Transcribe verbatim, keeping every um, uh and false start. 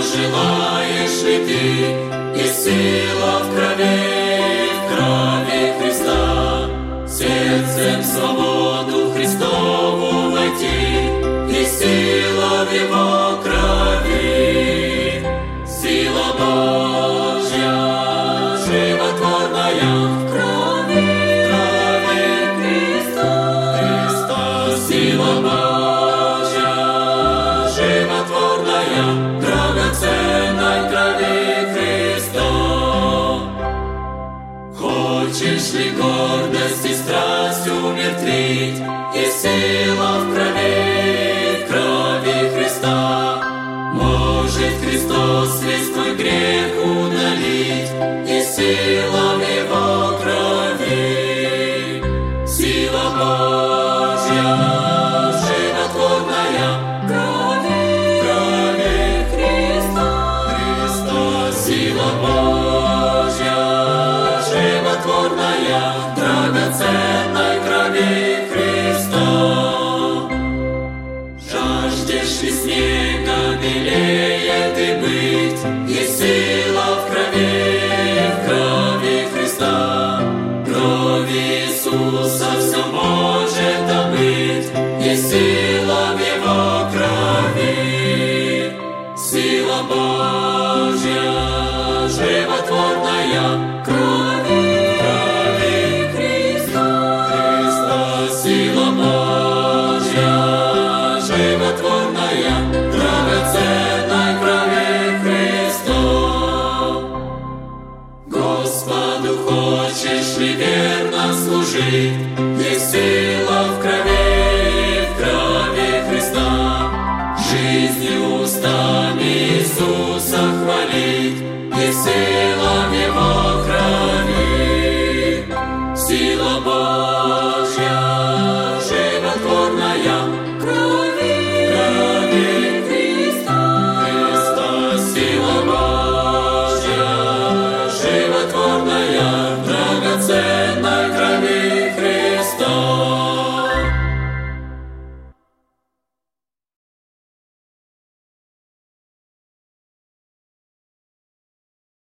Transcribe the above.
желаешь ли ты, и сила в крови, в крови Христа, сердцем в свободу Христову войти, и сила в Его крови, сила Божья, животворная в крови, в крови Христа, Христа, сила Божья, животворная, драгоценной крови Христа. Хочешь ли гордость и страсть умертвить, и сила в крови, в крови Христа? Может Христос весь твой грех удалить, и сила в Его крови, сила Божья, животворная, крови, крови Христа, Христа, сила Божья, животворная, драгоценной крови Христа. Жаждешь ли снега белее ты быть, и сила в крови, в крови Христа, крови Иисуса все может омыть, и сила в Его крови, сила Божья, животворная, крови, крови Христа, Христа, сила Божья, животворная, драгоценной крови Христа. Господу хочешь ли верно служить, есть сила в крови, в крови Христа, жизнью устами Иисуса хвалить, есть сила